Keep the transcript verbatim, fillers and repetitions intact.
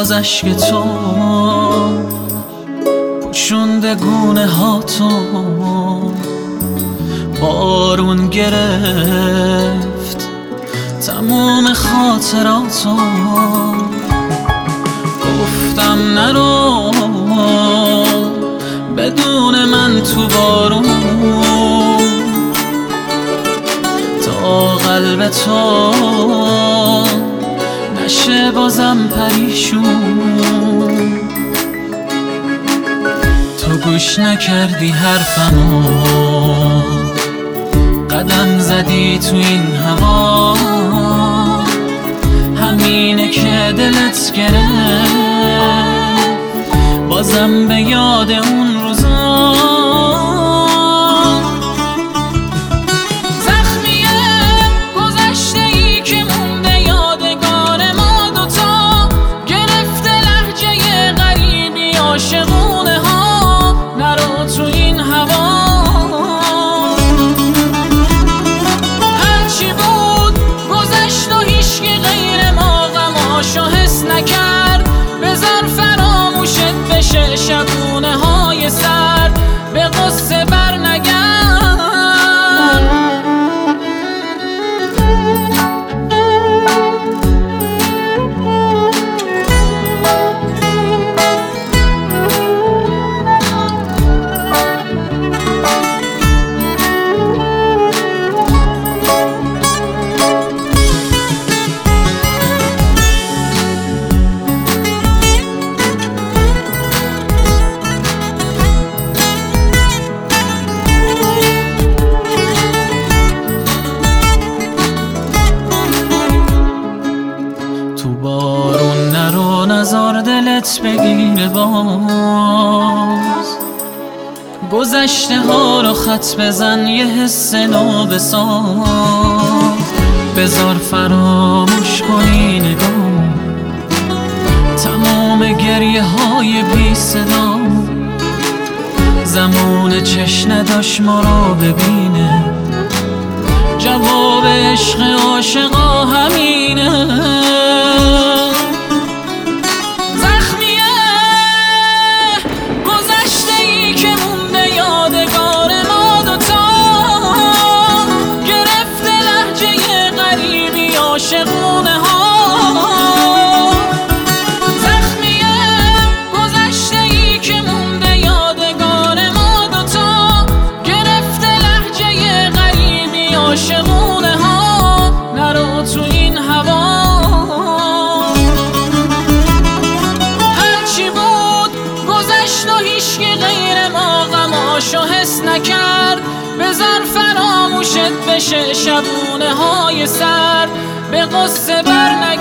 باز اشک تو پوشونده گونه ها تو، بارون گرفت تموم خاطراتو. گفتم نرو بدون من تو بارون، تا قلب تو نشه بازم پریشون. تو گوش نکردی حرفمو، قدم زدی تو این هوا، همینه که دلت گرفت بازم به یاد اون روزا. عاشقونه ها نرو تو این هوا، هرچی بود گذشت و هیچکی غیر ما غماشو حس نکرد. بذار فراموشت بشه شبونه های سرد، به قصه بر نگرد. بارون نرو نزار دلت بگیره باز، گذشته ها رو خط بزن یه حس نو بساز. بذار فراموش کنی نگاه تمام گریه های بی صدا، زمان چش نداشت ما رو ببینه، جواب عشق عاشقا همینه. عاشقونه ها زخمیه، گذشته ای که مونده یادگار ما دوتا، گرفته لهجه غریبی عاشقونه ها نرو تو این هوا. هرچی بود گذشت و هیچکی غیر ما غماشو حس نکرد. بذار فراموشت بشه شبونه های سرد، به قصه بر